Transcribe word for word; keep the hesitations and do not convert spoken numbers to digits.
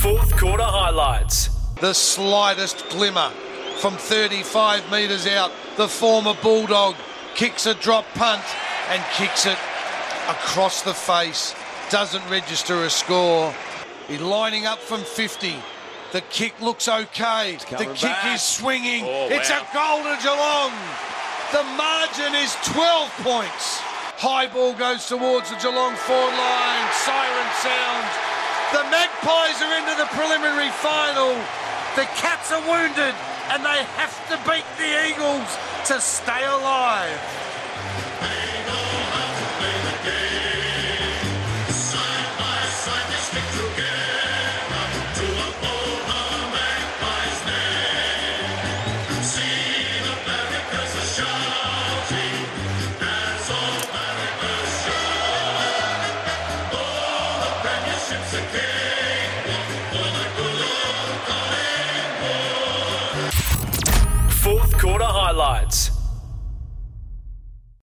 Fourth quarter highlights. The slightest glimmer from thirty-five metres out. The former Bulldog kicks a drop punt and kicks it across the face. Doesn't register a score. He's lining up from fifty. The kick looks okay. The kick back. is swinging. Oh, it's wow. a goal to Geelong. The margin is twelve points. High ball goes towards the Geelong forward line. Siren sounds. The Magpies are into the preliminary final. The Cats are wounded and they have to beat the Eagles to stay alive. Fourth quarter highlights.